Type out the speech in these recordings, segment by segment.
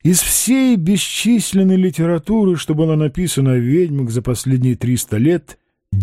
Из всей бесчисленной литературы, что была написана о ведьмах за последние 300 лет,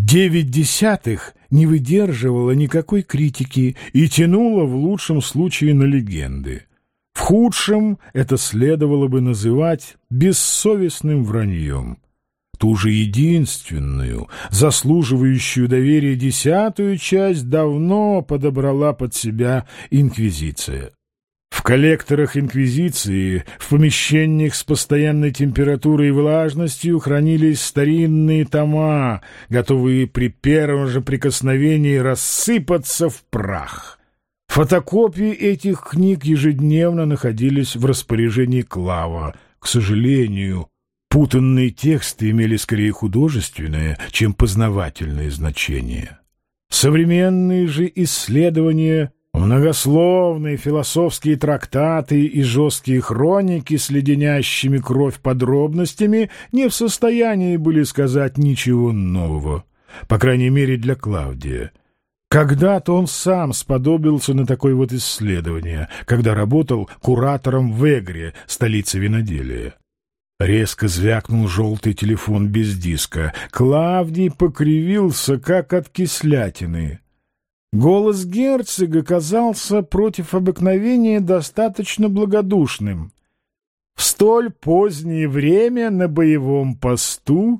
9/10 не выдерживала никакой критики и тянула в лучшем случае на легенды. В худшем это следовало бы называть бессовестным враньем. Ту же единственную, заслуживающую доверия 10-ю часть давно подобрала под себя инквизиция. В коллекторах инквизиции, в помещениях с постоянной температурой и влажностью хранились старинные тома, готовые при первом же прикосновении рассыпаться в прах. Фотокопии этих книг ежедневно находились в распоряжении Клава. К сожалению, путанные тексты имели скорее художественное, чем познавательное значение. Современные же исследования, многословные философские трактаты и жесткие хроники с леденящими кровь подробностями не в состоянии были сказать ничего нового, по крайней мере для Клавдия. Когда-то он сам сподобился на такое вот исследование, когда работал куратором в Эгре, столице виноделия. Резко звякнул желтый телефон без диска. Клавдий покривился, как от кислятины. Голос герцога казался против обыкновения достаточно благодушным. В столь позднее время на боевом посту...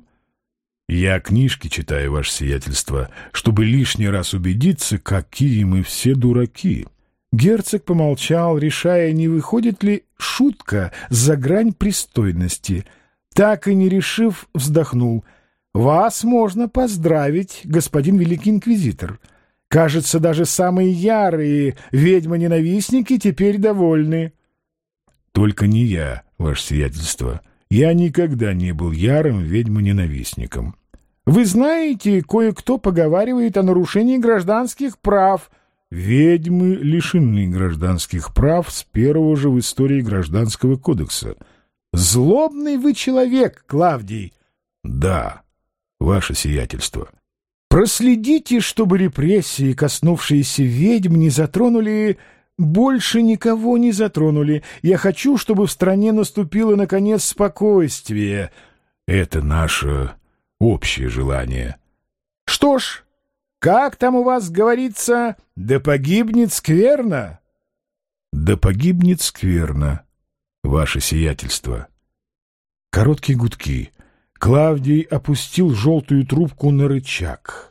Я книжки читаю, ваше сиятельство, чтобы лишний раз убедиться, какие мы все дураки. Герцог помолчал, решая, не выходит ли шутка за грань пристойности. Так и не решив, вздохнул. «Вас можно поздравить, господин великий инквизитор. Кажется, даже самые ярые ведьмы-ненавистники теперь довольны». «Только не я, ваше сиятельство. Я никогда не был ярым ведьмой-ненавистником». «Вы знаете, кое-кто поговаривает о нарушении гражданских прав». «Ведьмы лишены гражданских прав с первого же в истории Гражданского кодекса». «Злобный вы человек, Клавдий». «Да, ваше сиятельство». «Проследите, чтобы репрессии, коснувшиеся ведьм, не затронули... больше никого не затронули. Я хочу, чтобы в стране наступило, наконец, спокойствие». «Это наше общее желание». «Что ж, как там у вас говорится, да погибнет скверно?» «Да погибнет скверно, ваше сиятельство». Короткие гудки. Клавдий опустил желтую трубку на рычаг.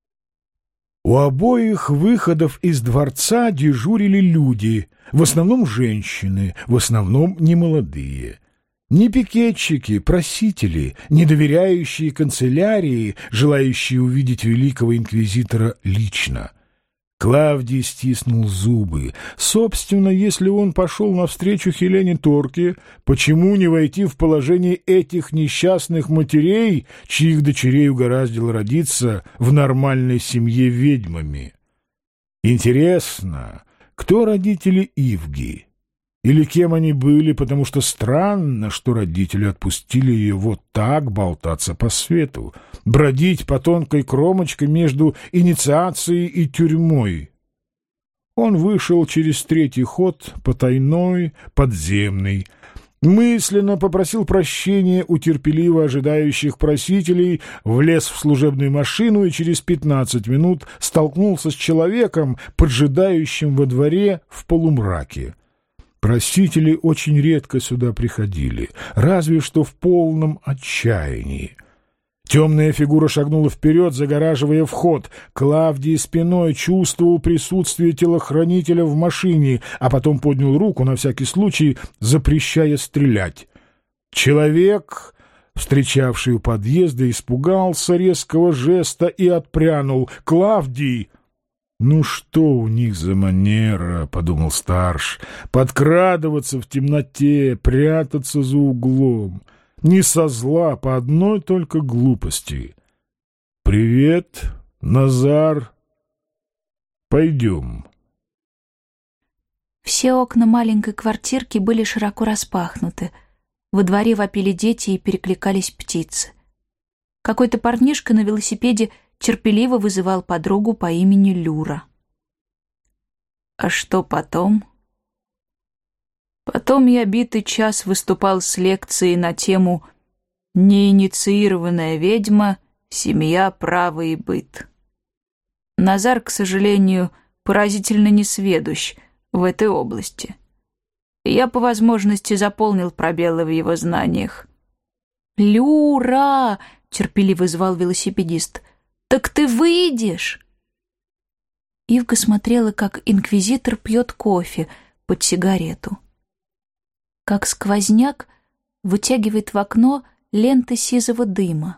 У обоих выходов из дворца дежурили люди, в основном женщины, в основном немолодые. Не пикетчики, просители, не доверяющие канцелярии, желающие увидеть великого инквизитора лично. Клавдий стиснул зубы. Собственно, если он пошел навстречу Хелене Торке, почему не войти в положение этих несчастных матерей, чьих дочерей угораздило родиться в нормальной семье ведьмами? Интересно, кто родители Ивги? Или кем они были, потому что странно, что родители отпустили ее вот так болтаться по свету, бродить по тонкой кромочке между инициацией и тюрьмой. Он вышел через третий ход, потайной, подземный, мысленно попросил прощения у терпеливо ожидающих просителей, влез в служебную машину и через 15 минут столкнулся с человеком, поджидающим во дворе в полумраке. Просители очень редко сюда приходили, разве что в полном отчаянии. Темная фигура шагнула вперед, загораживая вход. Клавдий спиной чувствовал присутствие телохранителя в машине, а потом поднял руку, на всякий случай, запрещая стрелять. Человек, встречавший у подъезда, испугался резкого жеста и отпрянул. «Клавдий!» «Ну что у них за манера, — подумал Старш, — подкрадываться в темноте, прятаться за углом, не со зла, по одной только глупости. Привет, Назар, пойдем». Все окна маленькой квартирки были широко распахнуты. Во дворе вопили дети и перекликались птицы. Какой-то парнишка на велосипеде терпеливо вызывал подругу по имени Люра. А что потом? Потом я битый час выступал с лекцией на тему «Неинициированная ведьма, семья, право и быт». Назар, к сожалению, поразительно несведущ в этой области. Я по возможности заполнил пробелы в его знаниях. «Люра!» — терпеливо звал велосипедист. «Так ты выйдешь!» Ивга смотрела, как инквизитор пьет кофе под сигарету. Как сквозняк вытягивает в окно ленты сизого дыма.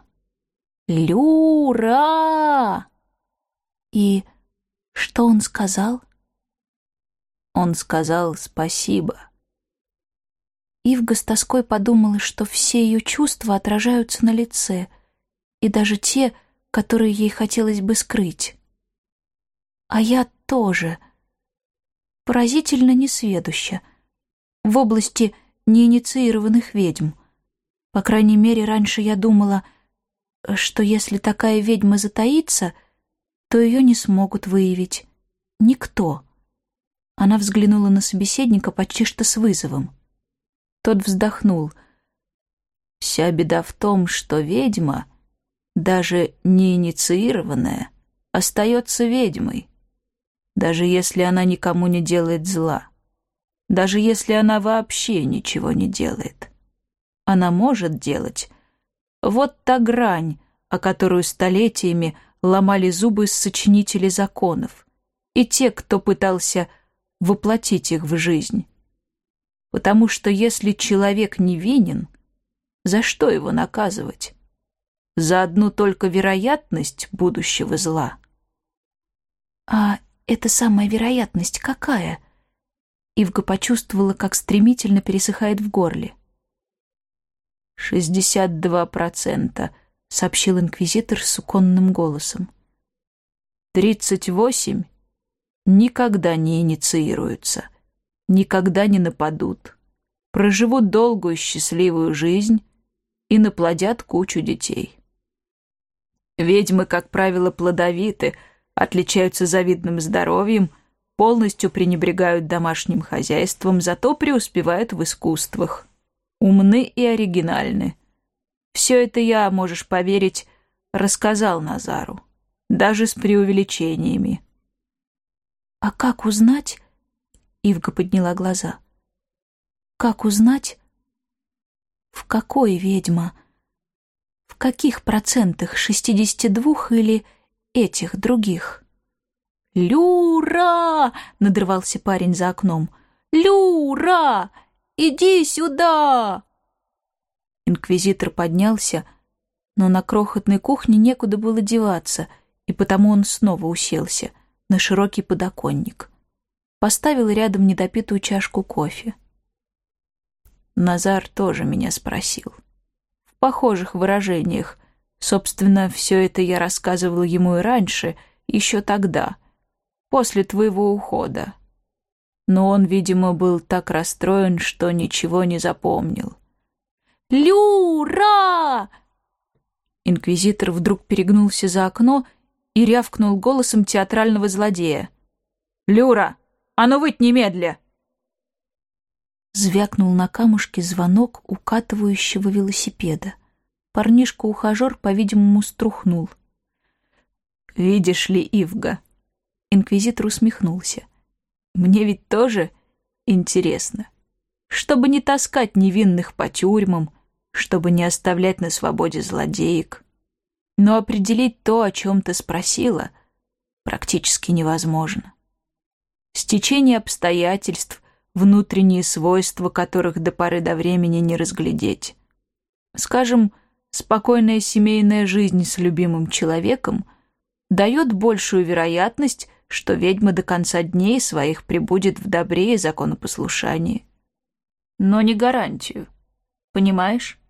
«Люра!» И что он сказал? Он сказал спасибо. Ивга с тоской подумала, что все ее чувства отражаются на лице, и даже те, которые ей хотелось бы скрыть. А я тоже поразительно несведуща в области неинициированных ведьм. По крайней мере, раньше я думала, что если такая ведьма затаится, то ее не смогут выявить. Никто. Она взглянула на собеседника почти что с вызовом. Тот вздохнул. Вся беда в том, что ведьма, даже неинициированная, остается ведьмой. Даже если она никому не делает зла. Даже если она вообще ничего не делает. Она может делать. Вот та грань, о которую столетиями ломали зубы сочинители законов, и те, кто пытался воплотить их в жизнь. Потому что если человек невинен, за что его наказывать? За одну только вероятность будущего зла. А эта самая вероятность какая? Ивга почувствовала, как стремительно пересыхает в горле. 62%, сообщил инквизитор с суконным голосом. 38 никогда не инициируются, никогда не нападут, проживут долгую счастливую жизнь и наплодят кучу детей. Ведьмы, как правило, плодовиты, отличаются завидным здоровьем, полностью пренебрегают домашним хозяйством, зато преуспевают в искусствах. Умны и оригинальны. Все это я, можешь поверить, рассказал Назару, даже с преувеличениями. «А как узнать?» — Ивга подняла глаза. «Как узнать, в какой ведьма? В каких процентах 62 или этих других?» «Люра!» — надрывался парень за окном. «Люра! Иди сюда!» Инквизитор поднялся, но на крохотной кухне некуда было деваться, и потому он снова уселся на широкий подоконник. Поставил рядом недопитую чашку кофе. Назар тоже меня спросил. В похожих выражениях. Собственно, все это я рассказывал ему и раньше, еще тогда, после твоего ухода. Но он, видимо, был так расстроен, что ничего не запомнил. «Люра!» Инквизитор вдруг перегнулся за окно и рявкнул голосом театрального злодея. «Люра, а ну выйдь немедля!» Звякнул на камушке звонок укатывающего велосипеда. Парнишка-ухажер, по-видимому, струхнул. «Видишь ли, Ивга?» Инквизитор усмехнулся. «Мне ведь тоже интересно. Чтобы не таскать невинных по тюрьмам, чтобы не оставлять на свободе злодеек. Но определить то, о чем ты спросила, практически невозможно. Стечение обстоятельств, внутренние свойства которых до поры до времени не разглядеть. Скажем, спокойная семейная жизнь с любимым человеком дает большую вероятность, что ведьма до конца дней своих пребудет в добре и законопослушании. Но не гарантию. Понимаешь?